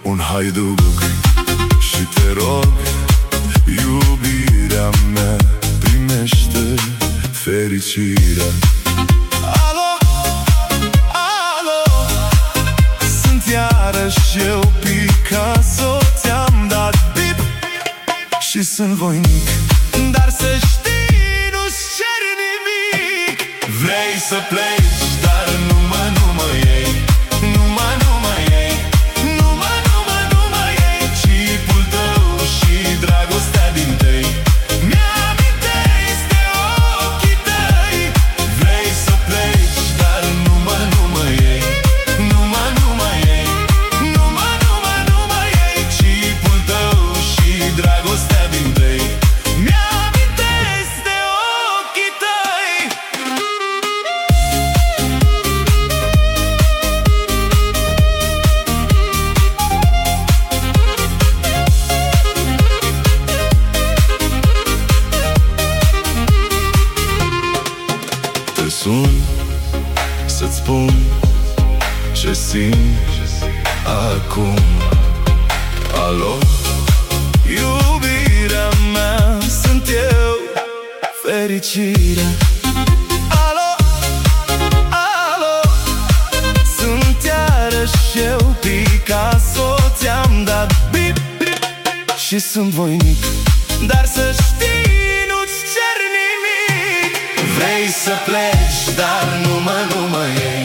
un haiduc și te rog, iubirea mea, primește fericirea. Alo, alo, sunt iarăși eu, Picasso. Ți-am dat bip și sunt voinic, dar să știi, nu-ți cer nimic. Vrei să pleci, dar nu mă iei, nu mă iei, nu mă iei. Chipul tău și dragostea din tăi mi-amintesc de ochii tăi. Vrei să pleci, dar nu mă iei, nu mă iei, nu mă iei. Chipul tău și dragostea din tăi mi-amintesc de ochii tăi. Te sun să-ți spun ce simt acum. Alo, iubirea mea, sunt eu, fericirea. Alo, alo, sunt iarăși eu, Picasso. Ți-am dat bip și sunt voinic, dar să știi, nu-ți cer nimic. Vrei să pleci, dar nu mă iei,